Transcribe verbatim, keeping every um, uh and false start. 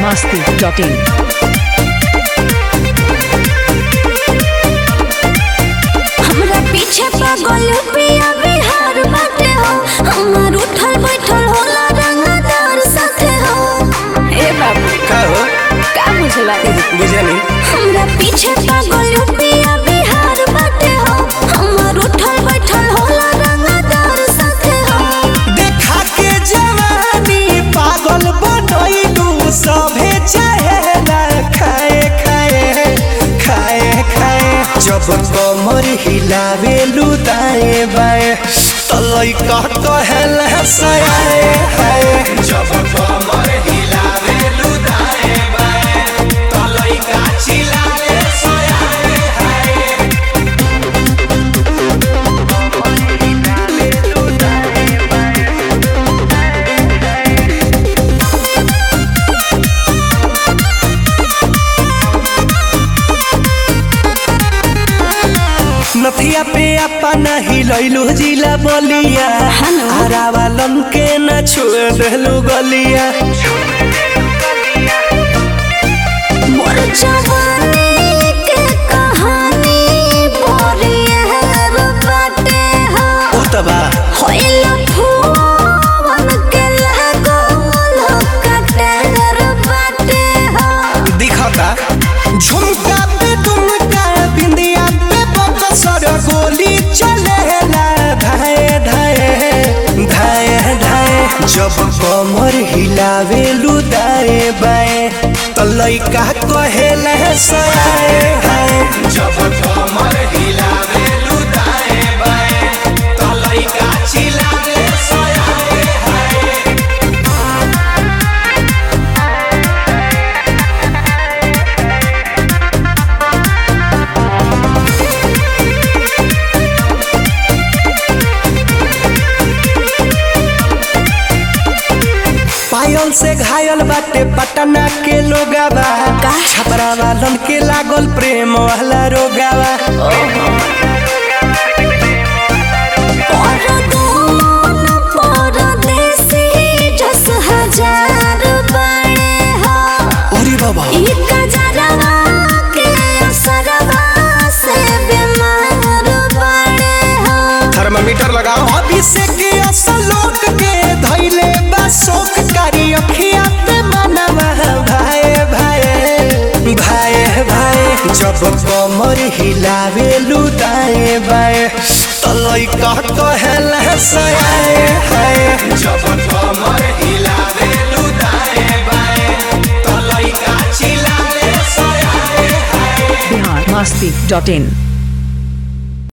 masti dot in. हमरा पीछे पागल पिया बिहार बाटे हो, हमार उठल बैठल होला रंगदार साथे हो। ए बाबू का हो का बुझला बुझे नहीं। हमरा पीछे पागल पिया बिहार बाटे हो, हमार उठल बैठल होला रंगदार साथे हो। देखा के जवानी पागल बनैलू सभे चाहेला खाए खाए खाए खाए। जब कमर हिलावेलू दाएं बाएं त लइका कहेला सयाए हाय। जब कमर हिलावेलू दाएं बाएं त लइका चिल्लाए सयाए हाय। नथिया पे अपा नहीं लैलू जिला बलिया, हरा वालन के न छोड़ देलू गलिया। मोर जवानी के कहानी बोरियर बाटे हो। उतबा होइला फूवन के लागल कटर बाटे हो। दिखता झुमका पे तुमका बिंदिया पे बकसर गोली चलेला धाए धाए धाए धाए। जब कमर हिलावेलू दाएं बाएं त लइका कहेला सयाए हाय। जब कमर हिलावेलू दाएं बाएं त लइका चिल्लाए सयाए हाय। पायल से घायल बाटे पटना के लोगावा, छपरा वालन के लागल प्रेम वाला रोगावा। परदून परदेसी जस हजार बड़े हो। अरे बाबा ई कजरवा के असरवा से बीमार बड़े हो। थर्मामीटर लगाओ। अभिषेक के असल लोक के धैले बा शोक कारी अखिया पे मनवा भाए भाए भाए भाए। जब कमर हिलावेलू दाएं बाएं त लइका कहेला सयाए हाय। जब कमर हिलावेलू दाएं बाएं त लइका चिल्लाए सयाए हाय। Bihar masti dot in.